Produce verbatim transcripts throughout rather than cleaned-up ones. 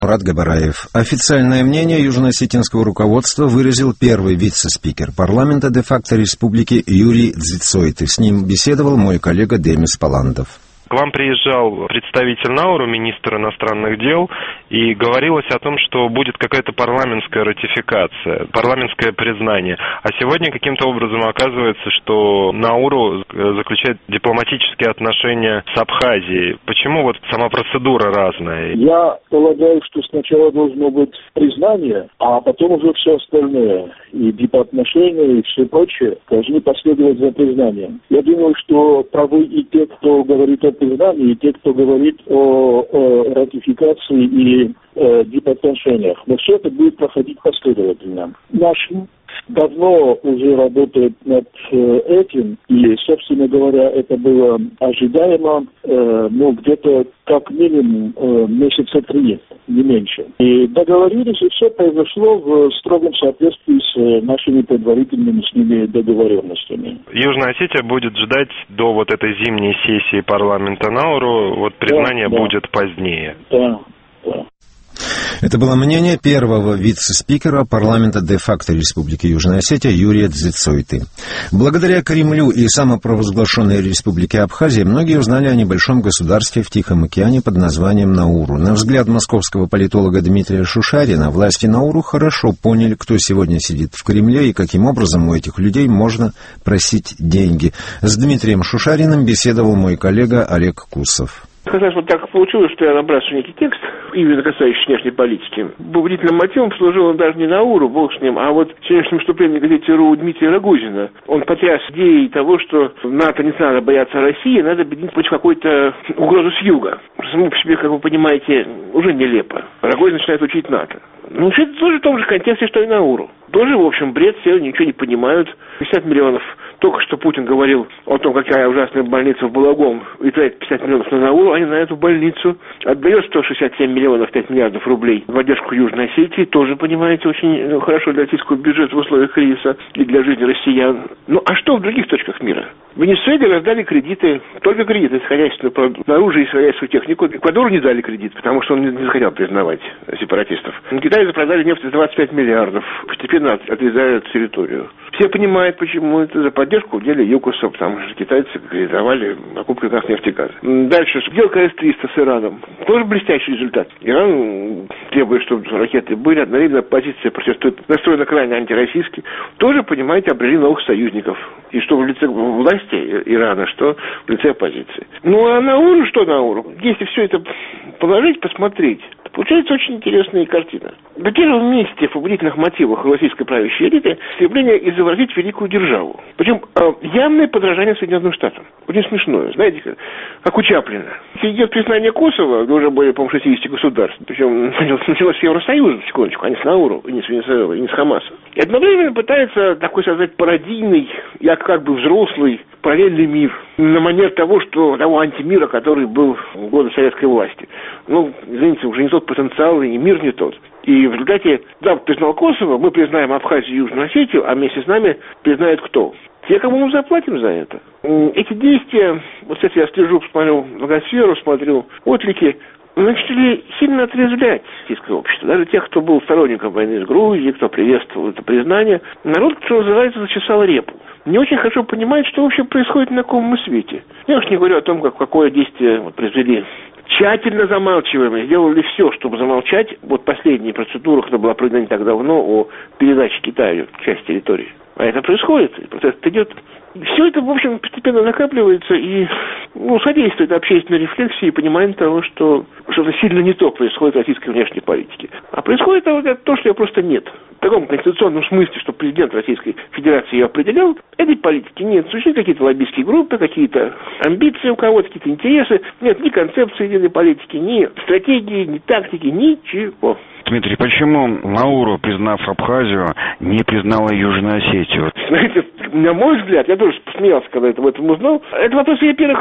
Мурат Габараев. Официальное мнение южно-осетинского руководства выразил первый вице-спикер парламента де-факто республики Юрий Дзицойты. С ним беседовал мой коллега Демис Паландов. К вам приезжал представитель Науру, министр иностранных дел, и говорилось о том, что будет какая-то парламентская ратификация, парламентское признание. А сегодня каким-то образом оказывается, что Науру заключает дипломатические отношения с Абхазией. Почему вот сама процедура разная? Я полагаю, что сначала должно быть признание, а потом уже все остальное. И дипотношения, и все прочее должны последовать за признанием. Я думаю, что правы и те, кто говорит о признании, и те, кто говорит о, о ратификации и э, дипотношениях. Но все это будет проходить последовательно. Наш давно уже работает над э, этим, и, собственно говоря, это было ожидаемо, э, ну, где-то как минимум э, месяца три, не меньше. И договорились, и все произошло в строгом соответствии с э, нашими предварительными с ними договоренностями. Южная Осетия будет ждать до вот этой зимней сессии парламента Науру, вот признание да, да. будет позднее. Да, да. Это было мнение первого вице-спикера парламента де-факто Республики Южная Осетия Юрия Дзицойты. Благодаря Кремлю и самопровозглашенной Республике Абхазия многие узнали о небольшом государстве в Тихом океане под названием Науру. На взгляд московского политолога Дмитрия Шушарина, власти Науру хорошо поняли, кто сегодня сидит в Кремле и каким образом у этих людей можно просить деньги. С Дмитрием Шушариным беседовал мой коллега Олег Кусов. Как раз вот так получилось, что я набрасываю некий текст, именно касающийся внешней политики. Побудительным мотивом служил он даже не Науру, бог с ним, а вот сегодняшнем выступлении в газете РУ Дмитрия Рогозина. Он потряс идеей того, что НАТО не надо бояться России, надо объединить против какой-то угрозы с юга. Само по себе, как вы понимаете, уже нелепо. Рогозин начинает учить НАТО. Ну, все это тоже в том же контексте, что и Науру. Тоже, в общем, бред, все ничего не понимают. пятьдесят миллионов. Только что Путин говорил о том, какая ужасная больница в Балагом, и тратит пятьдесят миллионов на Науру, они на эту больницу. Отдает сто шестьдесят семь миллионов, пять миллиардов рублей в поддержку Южной Осетии. Тоже, понимаете, очень хорошо для российского бюджета в условиях кризиса и для жизни россиян. Ну, а что в других точках мира? В Венесуэле раздали кредиты, только кредиты, исходящие на оружие и исходящую технику. Эквадору не дали кредит, потому что он не захотел признавать сепаратистов. На Китае запродали нефть за двадцать пять миллиардов. Постепенно отрезают территорию. Все понимают, почему это за поддержку в деле ЮКОСа, потому что китайцы реализовали покупку как раз нефти и газа. Дальше. Сделка эс триста с Ираном. Тоже блестящий результат. Иран требует, чтобы ракеты были. Одновременно позиция протестует, настроена крайне антироссийски. Тоже, понимаете, обрели новых союзников. И что в лице власти Ирана, что в лице оппозиции. Ну, а Науру, что Науру? Если все это положить, посмотреть, получается очень интересная картина. На первом месте в побудительных мотивах российской правящей элиты стремление изобразить великую державу. Причем э, явное подражание Соединенным Штатам. Очень смешное. Знаете, как, как у Чаплина. Если идет признание Косово, где уже более, по-моему, шестьдесят государств, причем началось с Евросоюза, секундочку, а не с Науру, и не с Венесуэлой, и не с Хамасом. И одновременно пытается такой создать пародийный, я как бы взрослый, параллельный мир. На манер того, что того антимира, который был в годы советской власти. Ну, извините, уже не тот потенциал, и мир не тот. И в результате Запад признал Косово, мы признаем Абхазию и Южную Осетию, а вместе с нами признают кто? Те, кому мы заплатим за это. Эти действия, вот, кстати, я слежу, смотрю многосферу, смотрю отклики, начали сильно отрезвлять российское общество. Даже тех, кто был сторонником войны с Грузией, кто приветствовал это признание. Народ, что называется, зачесал репу. Не очень хорошо понимает, что вообще происходит на каком мы свете. Я уж не говорю о том, как, какое действие вот, произвели. Тщательно замалчиваем, сделали все, чтобы замолчать. Вот последняя процедура, которая была проведена не так давно, о передаче Китаю части территории. А это происходит, и процесс идет. Все это, в общем, постепенно накапливается и ну, содействует общественной рефлексии и пониманию того, что что-то сильно не то происходит в российской внешней политике. А происходит то, что ее просто нет. В таком конституционном смысле, что президент Российской Федерации ее определял, этой политики нет. Существуют какие-то лоббистские группы, какие-то амбиции у кого-то, какие-то интересы. Нет ни концепции единой политики, ни стратегии, ни тактики, ничего. Дмитрий, почему Науру, признав Абхазию, не признала Южную Осетию? Знаете, на мой взгляд, я тоже посмеялся, когда это об этом узнал. Это вопрос, во-первых,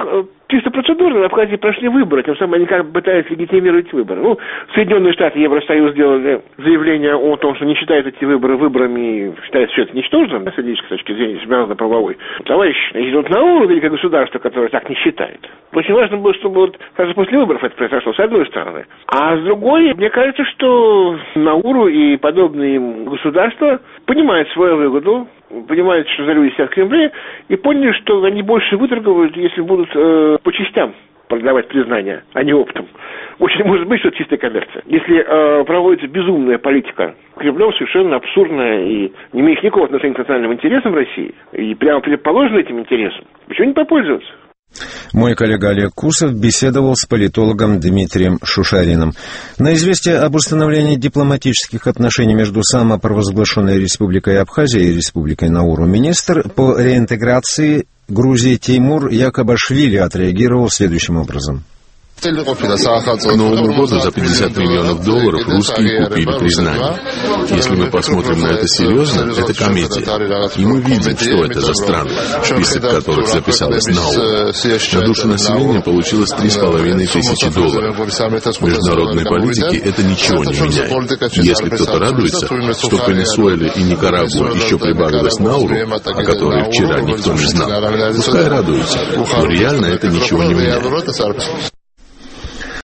Чисто процедурно в Абхазии прошли выборы, тем самым они как бы пытаются легитимировать выборы. Ну, Соединенные Штаты и Евросоюз сделали заявление о том, что не считают эти выборы выборами, считают все это ничтожным, с юридической точки зрения, международно-правовой. Товарищ идут Науру, великое государство, которое так не считает. Очень важно было, чтобы вот сразу после выборов это произошло, с одной стороны. А с другой, мне кажется, что Науру и подобные им государства понимают свою выгоду, понимают, что за люди сидят в Кремле, и поняли, что они больше выторговывают, если будут э, по частям продавать признание, а не оптом. Очень может быть, что это чистая коммерция. Если э, проводится безумная политика Кремлем, совершенно абсурдная и не имеет никакого отношения к национальным интересам России, и прямо предположена этим интересам, почему не попользоваться? Мой коллега Олег Кусов беседовал с политологом Дмитрием Шушариным. На известие об установлении дипломатических отношений между самопровозглашенной Республикой Абхазия и Республикой Науру министр по реинтеграции Грузии Теймур Якобашвили отреагировал следующим образом. К Новому году за пятьдесят миллионов долларов русские купили признание. Если мы посмотрим на это серьезно, это комедия. И мы видим, что это за страны, список которых записалась Науру. На душу населения получилось три с половиной тысячи долларов. В международной политике это ничего не меняет. Если кто-то радуется, что к Венесуэле и Никарагуа еще прибавилось Науру, о которой вчера никто не знал, пускай радуется. Но реально это ничего не меняет.